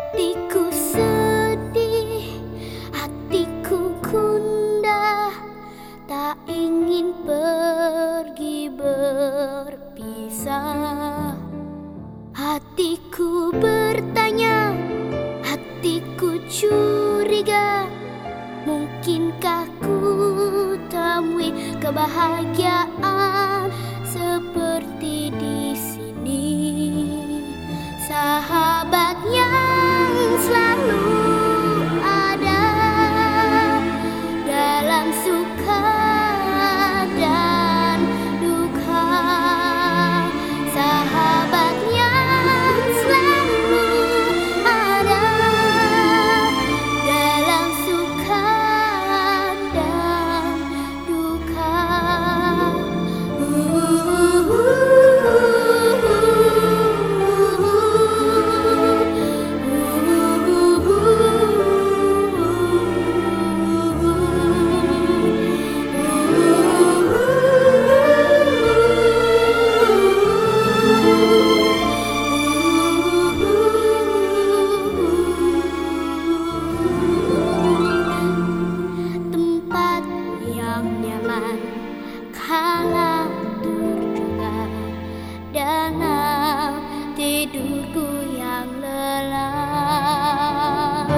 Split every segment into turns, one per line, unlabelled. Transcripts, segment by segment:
Hatiku sedih, hatiku gundah, tak ingin pergi berpisah. Hatiku bertanya, hatiku curiga, mungkinkah ku temui kebahagiaan seperti di sini. Sahabat yang selalu ada dalam suka dan duka. Sahabat yang selalu ada dalam suka dan duka. Tempat yang nyaman kala terjaga dengan tidurku yang lelap.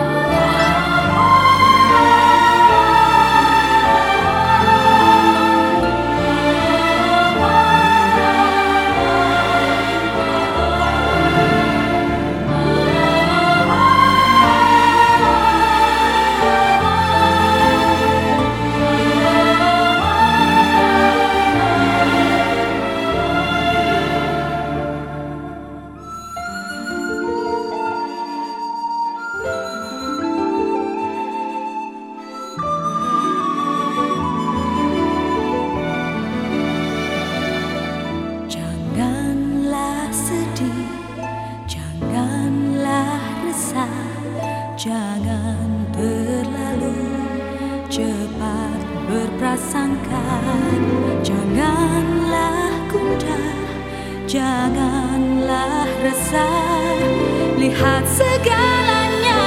Janganlah sedih, janganlah resah, jangan terlalu cepat berprasangka. Janganlah gundah, janganlah resah, lihat segalanya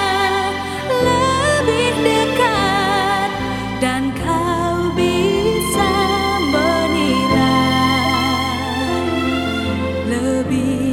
lebih dekat dan kau bisa menilai lebih